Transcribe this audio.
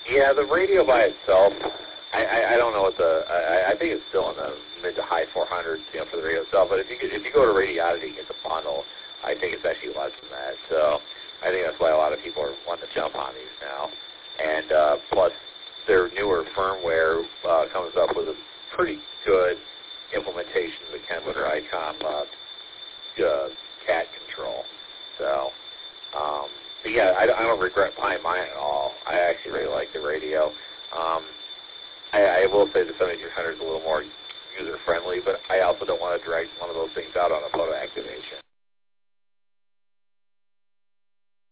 Yeah, the radio by itself, I don't know what I think it's still in the mid to high 400s, for the radio itself. But if you go to Radioddity and get the bundle, I think it's actually less than that. So I think that's why a lot of people are wanting to jump on these now. And plus, their newer firmware comes up with a pretty good implementation of the Kenwood or ICOM CAT control. So, but yeah, I don't regret buying mine at all. I actually really like the radio. I will say the 7300 is a little more user-friendly, but I also don't want to drag one of those things out on a photo activation.